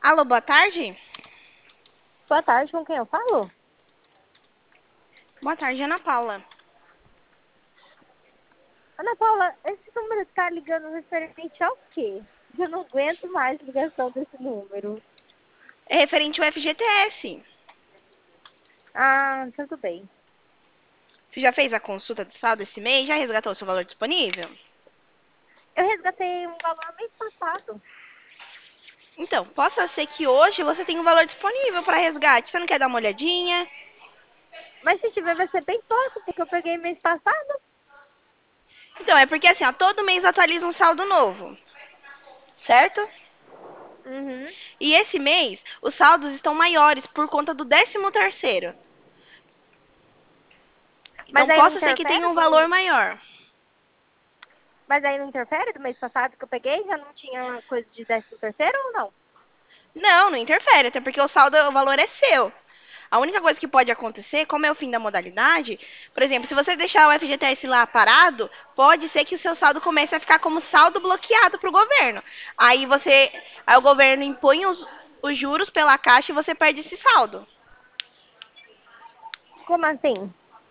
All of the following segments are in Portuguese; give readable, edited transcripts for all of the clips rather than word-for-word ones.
Alô, boa tarde? Boa tarde, com quem eu falo? Boa tarde, Ana Paula. Ana Paula, esse número tá ligando referente ao quê? Eu não aguento mais ligação desse número. É referente ao FGTS. Ah, tudo bem. Você já fez a consulta do saldo esse mês? Já resgatou o seu valor disponível? Eu resgatei um valor mês passado. Então, possa ser que hoje você tenha um valor disponível para resgate. Você não quer dar uma olhadinha? Mas se tiver vai ser bem pouco, porque eu peguei mês passado. Então, é porque assim, ó, todo mês atualiza um saldo novo, certo? Uhum. E esse mês, os saldos estão maiores por conta do 13º. Mas Então, aí não possa ser que tenha interfere um valor do. maior. Mas aí não interfere do mês passado que eu peguei? Já não tinha coisa de 13º ou não? Não, não interfere, até porque o saldo, o valor é seu. A única coisa que pode acontecer, como é o fim da modalidade, por exemplo, se você deixar o FGTS lá parado, pode ser que o seu saldo comece a ficar como saldo bloqueado para o governo. Aí o governo impõe os juros pela Caixa e você perde esse saldo. Como assim?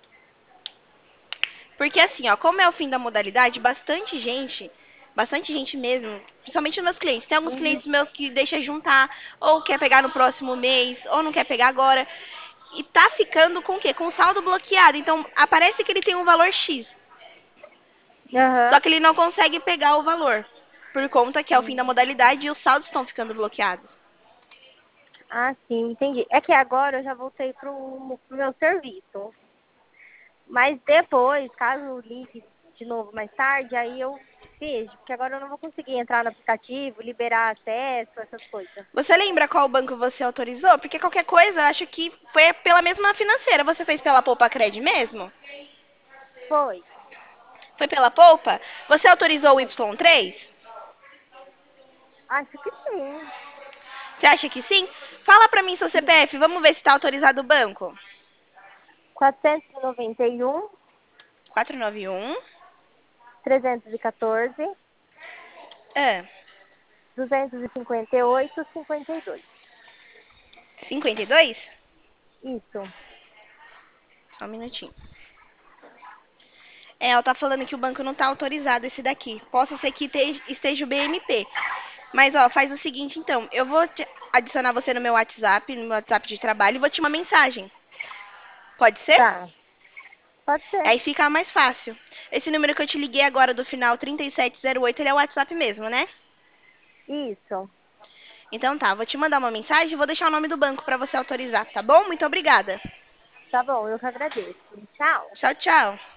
Porque assim, ó, como é o fim da modalidade, bastante gente mesmo, principalmente os meus clientes, tem alguns Uhum. clientes meus que deixam juntar, ou quer pegar no próximo mês, ou não quer pegar agora. E tá ficando com o quê? Com o saldo bloqueado. Então, aparece que ele tem um valor X. Só Aham. que ele não consegue pegar o valor. Por conta que é o fim da Uhum. modalidade e os saldos estão ficando bloqueados. Ah, sim, entendi. É que agora eu já voltei pro meu serviço. Mas depois, caso ligue de novo mais tarde, aí eu vejo, porque agora eu não vou conseguir entrar no aplicativo, liberar acesso, essas coisas. Você lembra qual banco você autorizou? Porque qualquer coisa, eu acho que foi pela mesma financeira. Você fez pela Poupa Cred mesmo? Foi, Foi pela Poupa? Você autorizou o foi. Y3? Acho que sim. Você acha que sim? Fala pra mim seu CPF, vamos ver se está autorizado o banco. 491, 491 314, ah, 258, 52. 52? Isso. Só um minutinho. É, ela tá falando que o banco não tá autorizado esse daqui. Possa ser que esteja o BMP. Mas, ó, faz o seguinte, então. Eu vou adicionar você no meu WhatsApp de trabalho, e vou te uma mensagem. Pode ser? Tá. Pode ser. Aí fica mais fácil. Esse número que eu te liguei agora do final 3708, ele é o WhatsApp mesmo, né? Isso. Então tá, vou te mandar uma mensagem e vou deixar o nome do banco pra você autorizar, tá bom? Muito obrigada. Tá bom, eu que agradeço. Tchau. Tchau, tchau.